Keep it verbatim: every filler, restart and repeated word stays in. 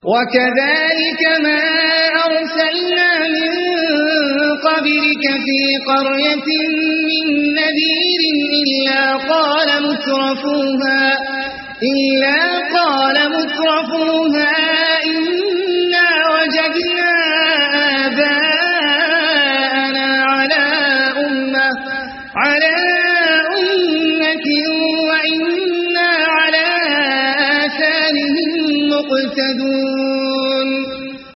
وكذلك ما أرسلنا من قبلك في قرية من نذير إلا قال مترفوها إلا قال مترفوها